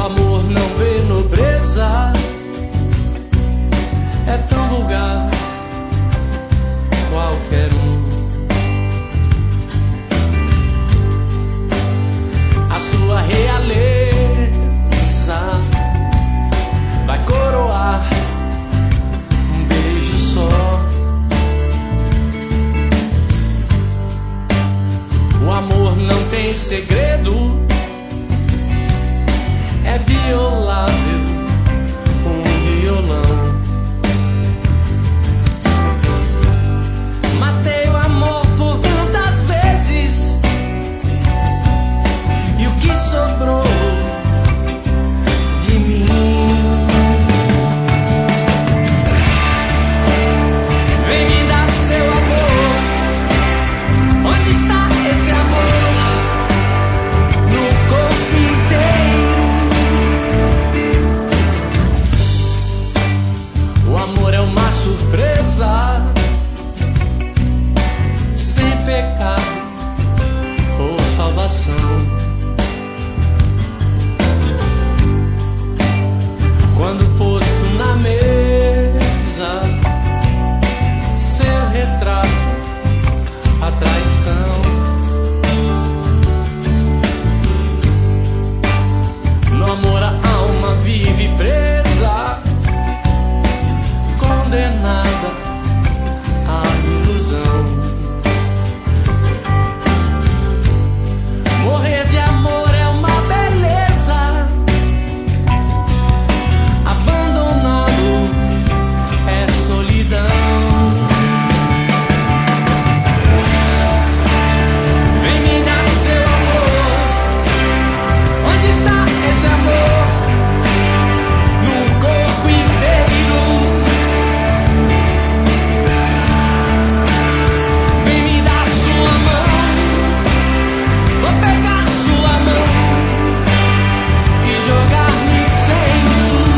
amor não vê nobreza, é tão vulgar qualquer um. A sua realeza vai coroar um beijo só. O amor não tem segredo, é violável, um violão. Matei o amor por tantas vezes, e o que sobrou de mim? Vem me dar seu amor. Onde está esse amor? No corpo inteiro. O amor é uma surpresa, sem pecado ou salvação. Quando posto na mesa, seu retrato, a traição. No amor a alma vive presa, condenada à ilusão. Morrer de amor é uma beleza, abandonado é solidão. Vem me dar seu amor. Onde está esse amor? No corpo inteiro. Vem me dar sua mão. Vou pegar sua mão e jogar-me sem luz.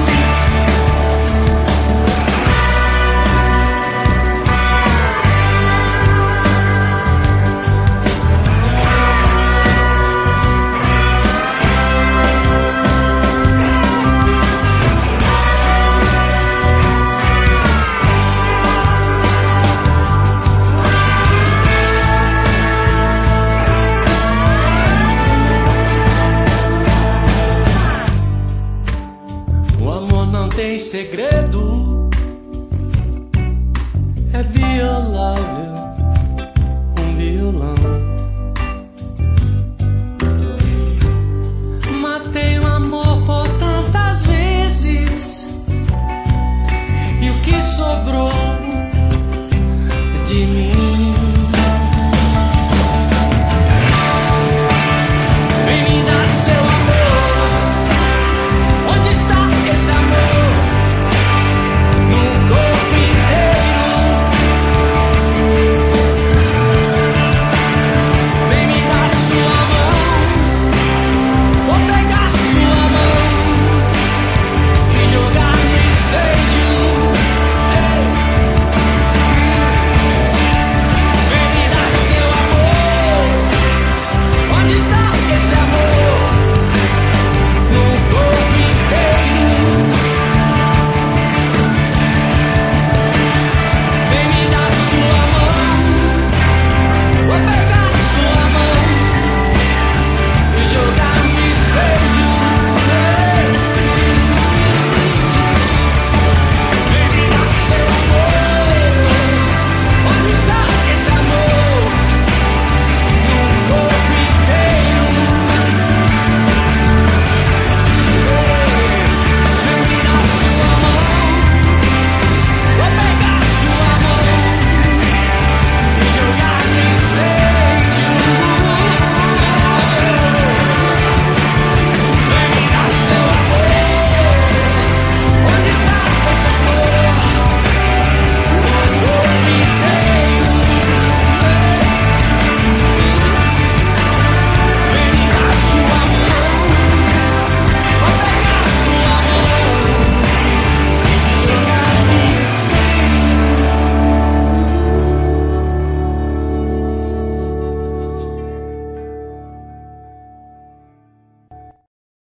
O amor não tem segredo,